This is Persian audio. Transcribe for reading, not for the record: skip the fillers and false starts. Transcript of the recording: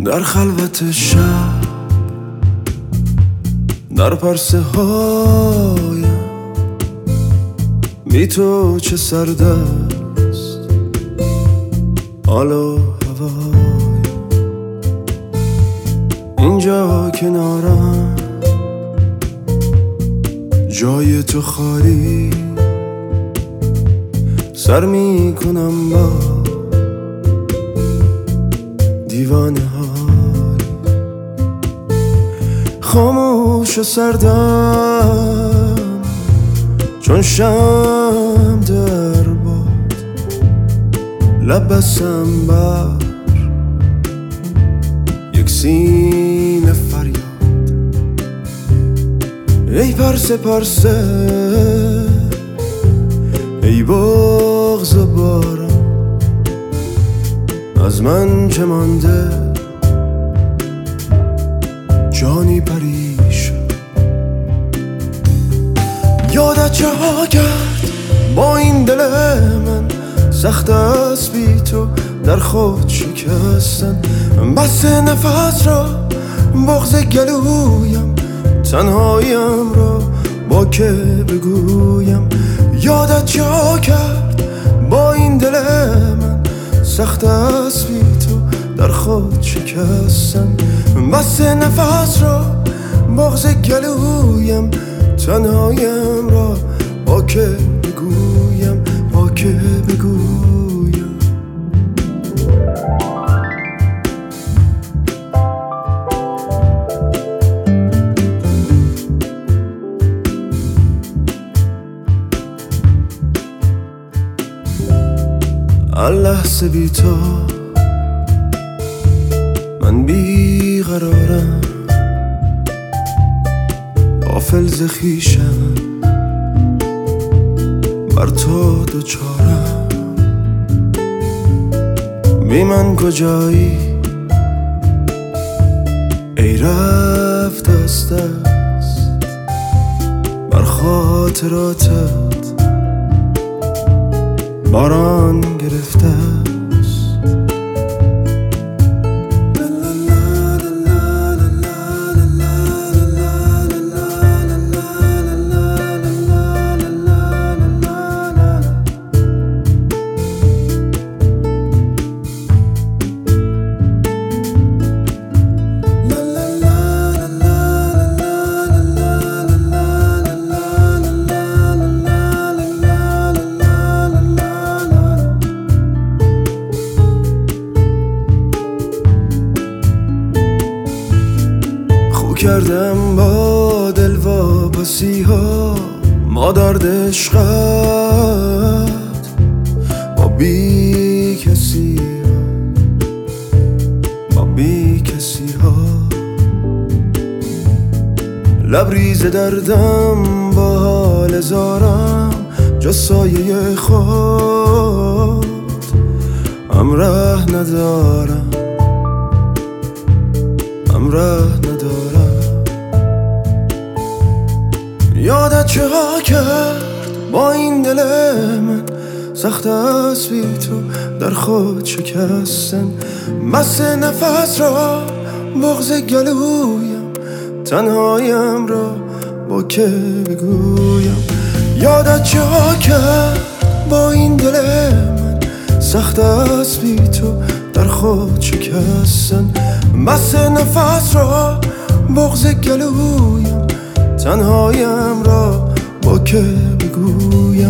در خلوت شب، در پرسه هایم بی تو چه سرد است حال و هوایم. اینجا کنارم جای تو خالی، سر می کنم با دیوانه های. خاموش و سردم چون شمع در باد، لب بستم بر یک سینه فریاد. ای پرسه پرسه، ای بغض و باران، از من چه مانده جانی پریشان. یادت چه ها کرد با این دل من، سخت است بی تو در خود شکستن. بس نفس را بغض گلویم، تنهایم را با که بگویم. یادت چه ها کرد با این دل من، سخت است بی تو در خود شکستن. بس نفس را بغض گلویم، تنهایم را با که بگویم، با که بگویم. لحظه بی تو من بی قرارم، غافل ز خویشم، بر تو دوچارم. بی من کجایی ای رفت از دست، بر خاطراتت باران گرفته است. کردم با دل واپسی ها، ما درد عشقت با بی کسی ها، با بی کسی ها. لبریز دردم با حال زارم، جز سایه خود همراه ندارم، همراه ندارم. یادت چه ها کرد با این دل من، سخت است بی تو در خود شکستن. بس نفس را بغض گلویم، تنهایم را با که بگویم. یادت چه ها کرد با این دل من، سخت است بی تو در خود شکستن. بس نفس را بغض گلویم، تنهایم را با که بگویم.